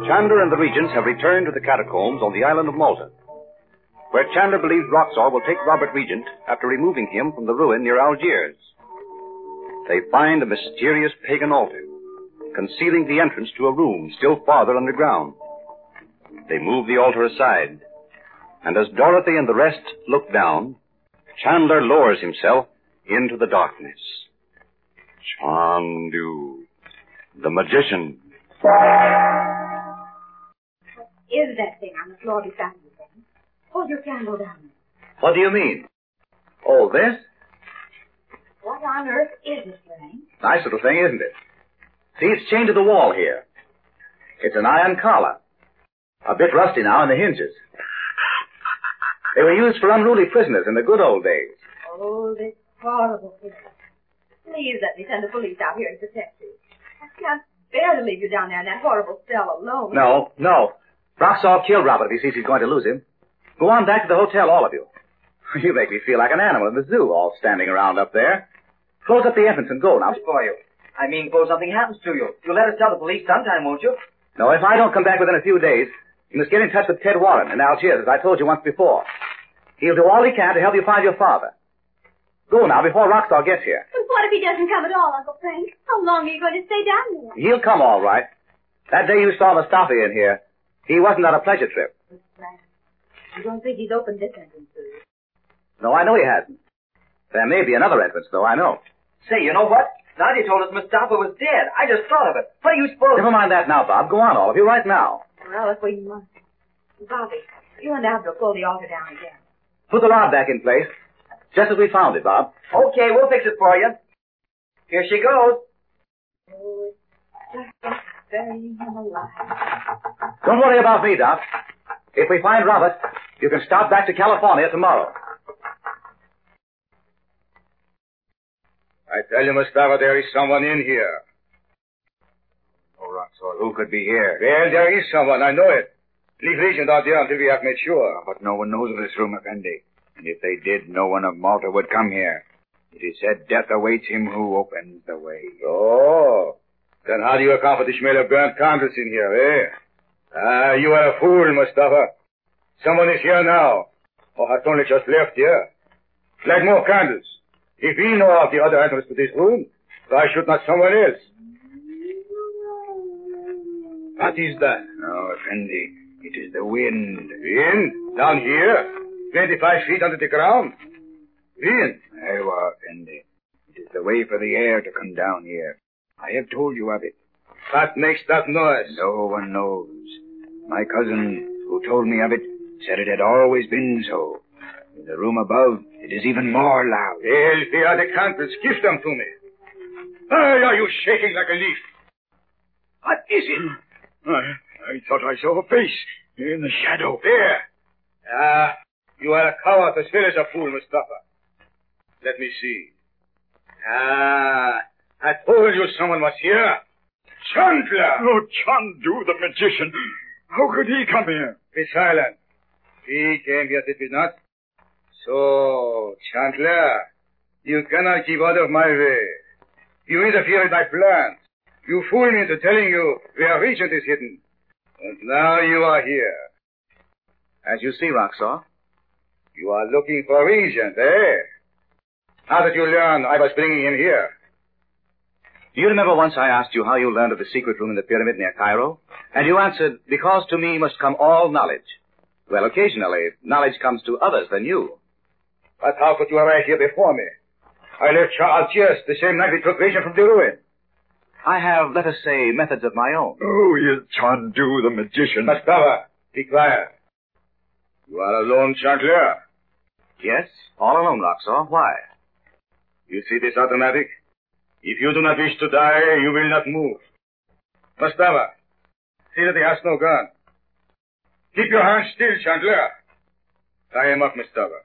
Chandler and the Regents have returned to the catacombs on the island of Malta, where Chandler believes Roxor will take Robert Regent after removing him from the ruin near Algiers. They find a mysterious pagan altar, concealing the entrance to a room still farther underground. They move the altar aside, and as Dorothy and the rest look down, Chandler lowers himself into the darkness. Chandu, the magician. What is that thing on the floor beside you, Ben? Hold your candle down. What do you mean? Oh, this? What on earth is this thing? Nice little thing, isn't it? See, it's chained to the wall here. It's an iron collar. A bit rusty now in the hinges. They were used for unruly prisoners in the good old days. Oh, this horrible thing. Please let me send the police out here to protect you. I can't bear to leave you down there in that horrible cell alone. No. Roxor killed Robert if he sees he's going to lose him. Go on back to the hotel, all of you. You make me feel like an animal in the zoo, all standing around up there. Close up the entrance and go now. For you. I mean, suppose something happens to you. You'll let us tell the police sometime, won't you? No, if I don't come back within a few days, you must get in touch with Ted Warren in Algiers, as I told you once before. He'll do all he can to help you find your father. Go now, before Roxor gets here. But what if he doesn't come at all, Uncle Frank? How long are you going to stay down there? He'll come all right. That day you saw Mustafa in here, he wasn't on a pleasure trip. Frank, you don't think he's opened this entrance to you? No, I know he hasn't. There may be another entrance, though, I know. Say, you know what? Nadia told us Mustafa was dead. I just thought of it. What do you suppose? Never mind that now, Bob. Go on, all of you, right now. Well, if we must. Bobby, you and Abdul pull the altar down again. Put the rod back in place, just as we found it, Bob. Okay, we'll fix it for you. Here she goes. Oh, it's just burying him alive. Don't worry about me, Doc. If we find Robert, you can start back to California tomorrow. I tell you, Mustafa, there is someone in here. Oh, Roxor, who could be here? Well, there is someone, I know it. Leave Regent out there until we have made sure. But no one knows of this room, Effendi. And if they did, no one of Malta would come here. It is said death awaits him who opens the way. Oh, then how do you account for the smell of burnt candles in here, eh? You are a fool, Mustafa. Someone is here now. Or has only just left here. Light more candles. If we know of the other entrance to this room, why should not someone else? What is that? No, Effendi, it is the wind. Wind? Down here? 25 feet under the ground? Wind? Ewa, Effendi. It is the way for the air to come down here. I have told you of it. What makes that noise? No one knows. My cousin, who told me of it, said it had always been so. In the room above, it is even more loud. Well, here are the candles. Give them to me. Why are you shaking like a leaf? What is it? I thought I saw a face in the shadow. There. You are a coward as well as a fool, Mustafa. Let me see. I told you someone was here. Chandler! Oh, Chandu, the magician. How could he come here? Be silent. He came here, did we not? So, Chandler, you cannot keep out of my way. You interfere with my plans. You fooled me into telling you where Regent is hidden. And now you are here. As you see, Roxor. You are looking for Regent, eh? How did you learn I was bringing him here? Do you remember once I asked you how you learned of the secret room in the pyramid near Cairo? And you answered, because to me must come all knowledge. Well, occasionally, knowledge comes to others than you. But how could you arrive here before me? I left Algiers the same night we took Regent from the ruin. I have, let us say, methods of my own. Oh, he is Chandu, the magician. Mustafa, be quiet. You are alone, Chandler? Yes, all alone, Roxor. Why? You see this automatic? If you do not wish to die, you will not move. Mustafa, see that he has no gun. Keep your hands still, Chandler. Tie him up, Mustafa.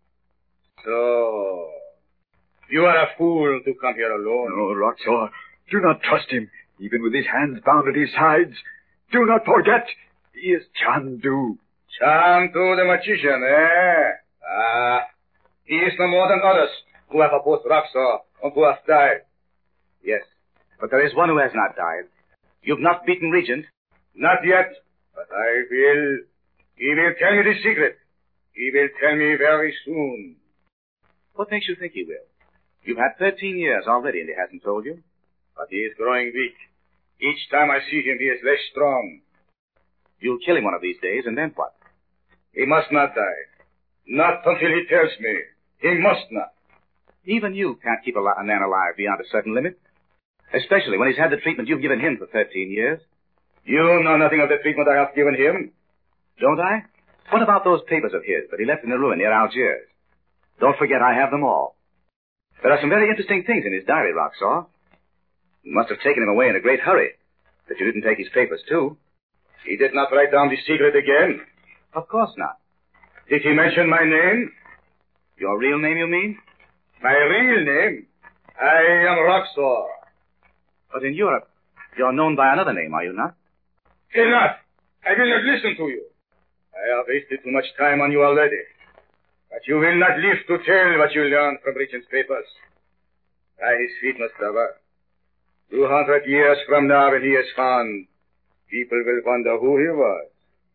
So, you are a fool to come here alone. No, Roxor, do not trust him, even with his hands bound at his sides. Do not forget, he is Chandu. Chandu the magician, eh? He is no more than others who have opposed Roxor and who have died. Yes, but there is one who has not died. You've not beaten Regent, Not yet, but I will. He will tell me the secret. He will tell me very soon. What makes you think he will? You've had 13 years already and he hasn't told you. But he is growing weak. Each time I see him, he is less strong. You'll kill him one of these days, and then what? He must not die. Not until he tells me. He must not. Even you can't keep a man alive beyond a certain limit. Especially when he's had the treatment you've given him for 13 years. You know nothing of the treatment I have given him. Don't I? What about those papers of his that he left in the ruin near Algiers? Don't forget I have them all. There are some very interesting things in his diary, Roxor. You must have taken him away in a great hurry. But you didn't take his papers, too. He did not write down the secret again. Of course not. Did he mention my name? Your real name, you mean? My real name? I am Roxor. But in Europe, you're known by another name, are you not? Enough! I will not listen to you. I have wasted too much time on you already. But you will not live to tell what you learned from Regent's papers. By his feet, Mustafa. 200 years from now, when he is found, people will wonder who he was.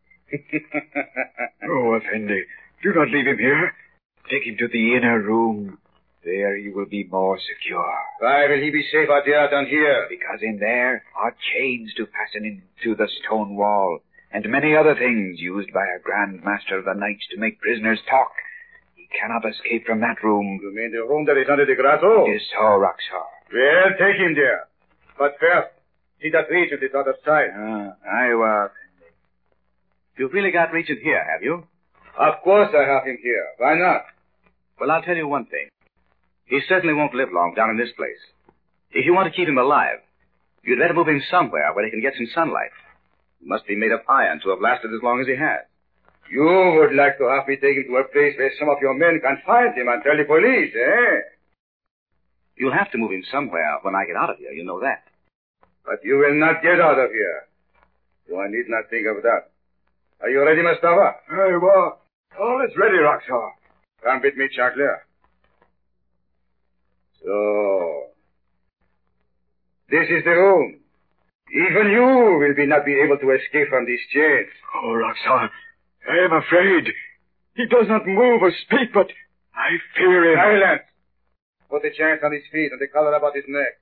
Oh, Effendi, do not leave him here. Take him to the inner room. There he will be more secure. Why will he be safer there than here? Because in there are chains to fasten into the stone wall, and many other things used by a Grand Master of the Knights to make prisoners talk. He cannot escape from that room. You mean the room that is under the grotto? It is so, Roxor. Well, take him there. But first, see that Regent is other side. I will. You've really got Regent here, have you? Of course I have him here. Why not? Well, I'll tell you one thing. He certainly won't live long down in this place. If you want to keep him alive, you'd better move him somewhere where he can get some sunlight. He must be made of iron to have lasted as long as he has. You would like to have me take him to a place where some of your men can find him and tell the police, eh? You'll have to move him somewhere when I get out of here, you know that. But you will not get out of here. So I need not think of that. Are you ready, Mustafa? I will. All is ready, Roxor. Come with me, Chakler. So, this is the room. Even you will not be able to escape from these chains. Oh, Roxor, I am afraid. He does not move or speak, but I fear him. Silence! Put the chains on his feet and the collar about his neck.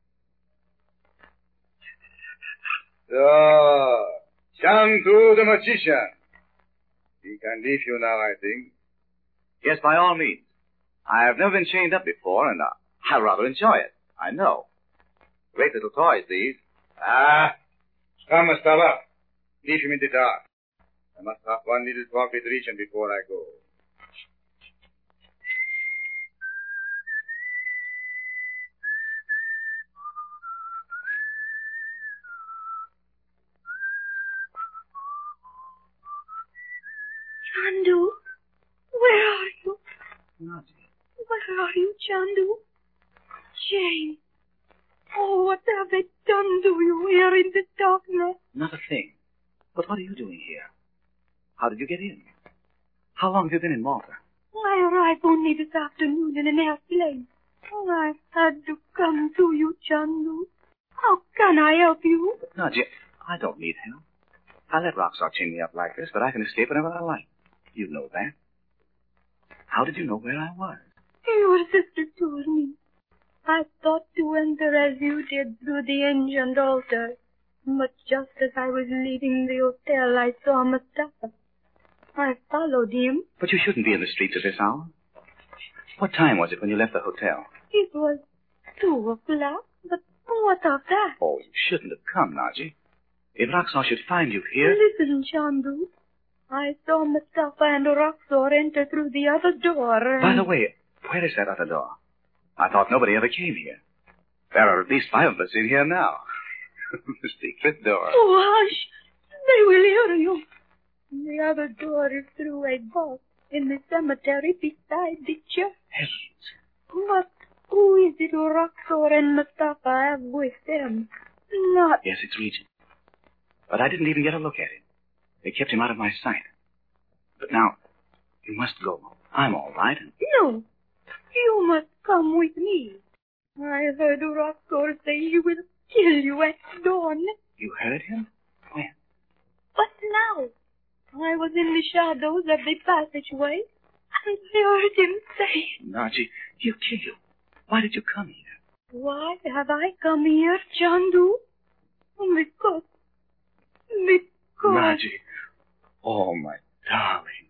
So, Chandu the magician. He can leave you now, I think. Yes, by all means. I have never been chained up before, and I rather enjoy it. I know. Great little toys, these. Come, Mustafa. Leave him in the dark. I must have one little talk with Regent before I go. Chandu, where are you? Nadia. Where are you, Chandu? Jane. Oh, what have they done to you here in the darkness? Not a thing. But what are you doing here? How did you get in? How long have you been in Malta? I arrived only this afternoon in an airplane. Oh, I had to come to you, Chandu. How can I help you? Nadia, I don't need help. I let Roxor chain me up like this, but I can escape whenever I like. You know that. How did you know where I was? Your sister told me. I thought to enter as you did through the ancient altar. But just as I was leaving the hotel, I saw Mustafa. I followed him. But you shouldn't be in the streets at this hour. What time was it when you left the hotel? It was 2 o'clock, but what of that? Oh, you shouldn't have come, Naji. If Roxor should find you here... Listen, Chandu. I saw Mustafa and Roxor enter through the other door. By the way, where is that other door? I thought nobody ever came here. There are at least 5 of us in here now. The secret door. Oh, hush. They will hear you. The other door is through a vault in the cemetery beside the church. Heavens. But who is it Roxor and Mustafa have with them? Not... Yes, it's Regent. But I didn't even get a look at him. They kept him out of my sight. But now, you must go. I'm all right. No. You must come with me. I heard Roxor say he will kill you at dawn. You heard him? When? in the shadows of the passageway, and I heard him say, Naji, he'll kill you. Why did you come here? "Why have I come here, Chandu? Because... Naji. Oh, my darling.